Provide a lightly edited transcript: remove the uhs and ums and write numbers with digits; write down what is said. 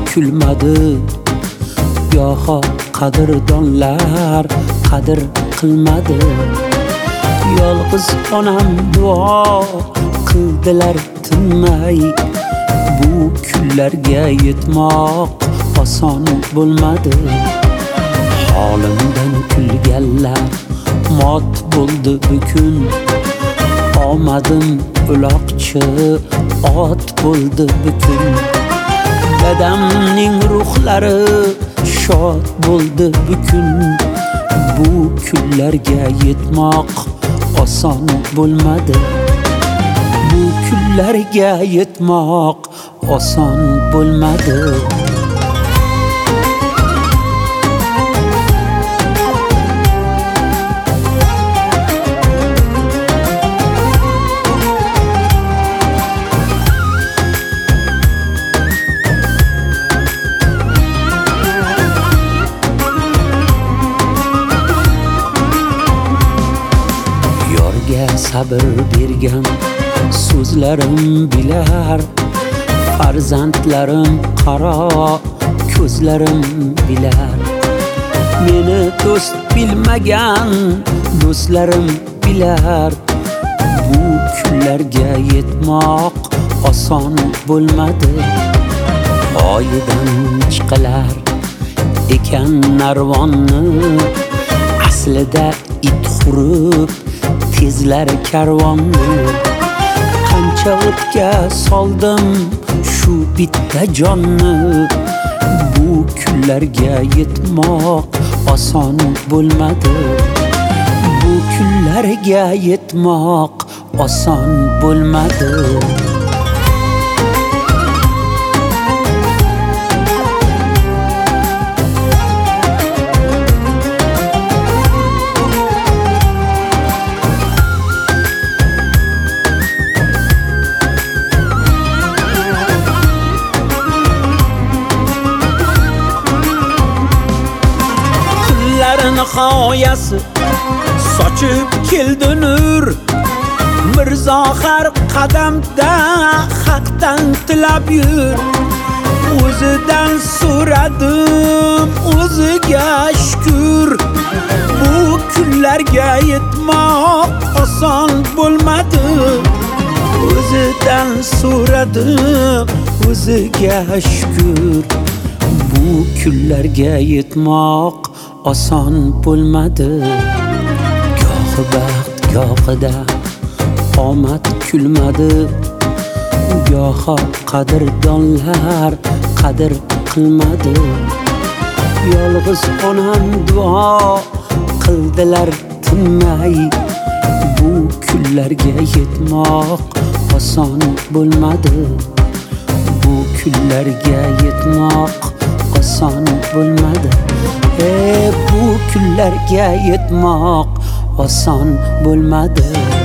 kulmadi. Goho qadrdonlar qadr qilmadi. Yolg'iz onam duo qildilar tinmay. Bu kunlarga yetmoq oson bo'lmadi. Holimdan kulganlar mot bo'ldi bukun. Omadim uloqchi ot bo'ldi bukun. Dadamning ruhlari shod bo'ldi bukun. Bu kunlarga yetmoq oson bo'lmadi. Bu kunlarga yetmoq oson bo'lmadi. Sabr bergan so'zlarim bilar. Farzandlarim qaro ko'zlarim bilar. Meni do'st bilmagan do'stlarim bilar. Bu kunlarga yetmoq oson bo'lmadi. Oyidan chiqilar ekan narvonni. Aslida it hurib tezlar karvonni. Qancha o'tga soldim shu bitta jonni. Bu kunlarga yetmoq oson bo'lmadi. Bu kunlarga yetmoq oson bo'lmadi. Nihoyasi sochib keldi nur. Mirzo har qadamda haqdan tilab yur. O'zidan so'radim o'ziga shukr. Bu kunlarga yetmoq oson bo'lmadi. O'zidan so'radim o'ziga shukr. Bu kunlarga yetmoq oson bo'lmadi. Gohi baxt gohida omad kulmadi. Goho qadrdonlar qadr qilmadi. Yolg'iz onam duo qildilar tinmay. Bu kunlarga yetmoq oson bo'lmadi. Bu kunlarga yetmoq oson bo'lmadi. Bu kunlarga yetmoq oson bo'lmadi.